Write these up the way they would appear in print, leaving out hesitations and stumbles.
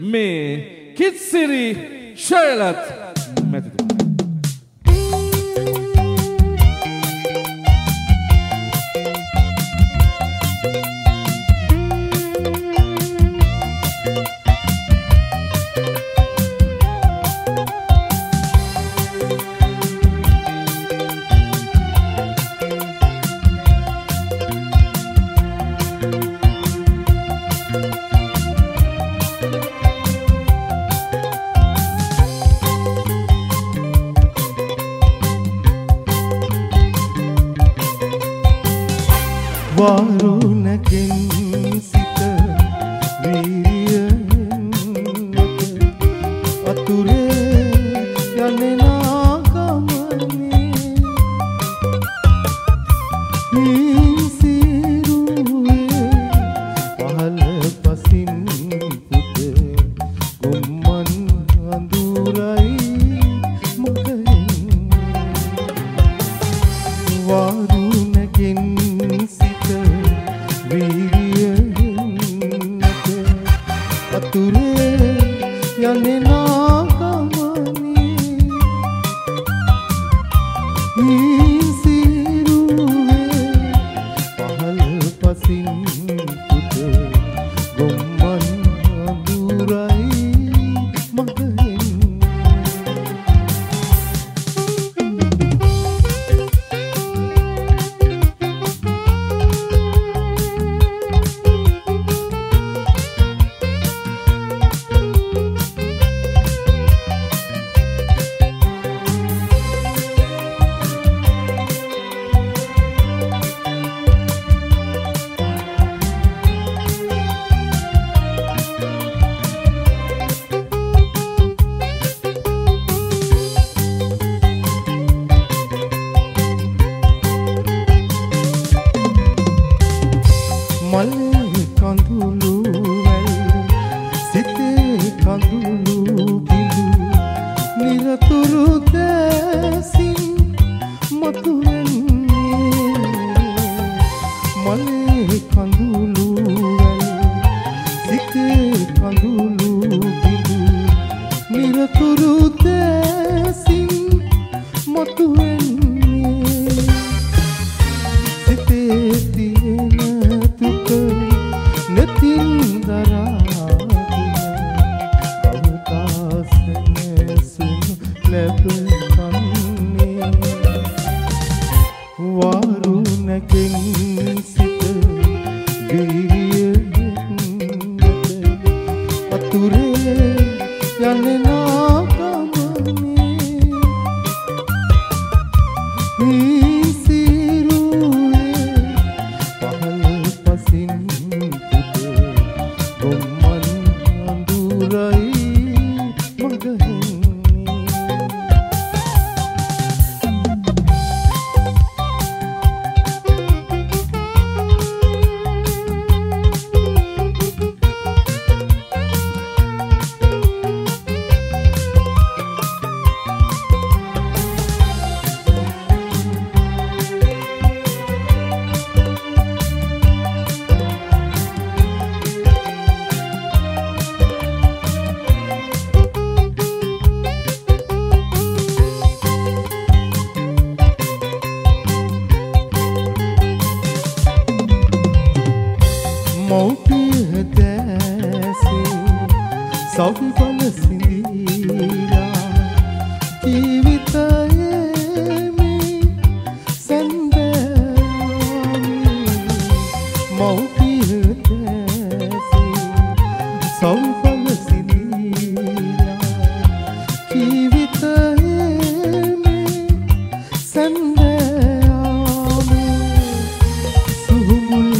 මේ කිත්සිරි ශෛලත් මැතිතුමා. වරුණකින් සිත වීරියෙන් අතුරේ යන්නා ගමනේ හිසිරුවේ පහළ පසින් පුතේ ගොම්මන් අඳුරයි මොකෙන් වරුණකින් අතුරේ යන්නේ නාගමනේ හිසිරුවේ පහළ පසින් පුතේ ගොම්මන් අඳුරයි මගෙන් මල්ලේ කඳුළු වැල් සිතේ කඳුළු බිඳු නිරතුරු දැසින් මතුවෙන්නේ මල්ලේ කඳුළු වැල් සිතේ කඳුළු බිඳු නිරතුරු දැසින් මතුවෙන්නේ සිතේ තියෙන netin daratina avtasne sun lebekanne warunakin sit viriyen ature yanne nagamane hisiruwe pahal pasin ගොම්මන් අඳුරයි මගෙන් මෞපිය දැසේ සවි බල සිඳීලා ජීවිතයේ මේ සැන්දෑවනේ මෞපිය දැසේ සවි බල සිඳීලා ජීවිතයේ මේ සැන්දෑවනේ සුහුමුල්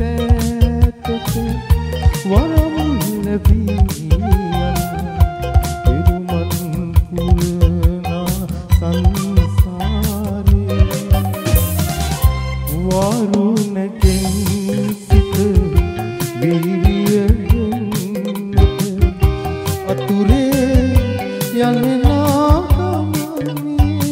වරමුල් ලැබියන් පෙරුමන් පුරනා සංසාරේ වරුණකින් සිත වීරියෙන් අතුරේ යන්නේ නාගමනේ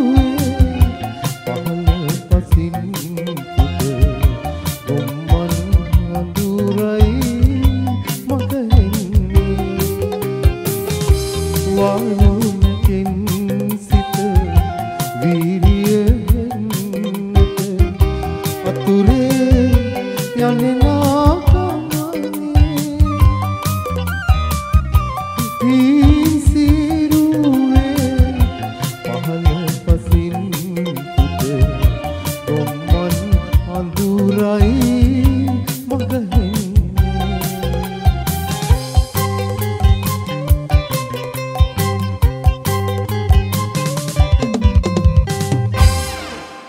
හිසිරුවේ පහළ පසින් පුතේ ගොම්මන් වීර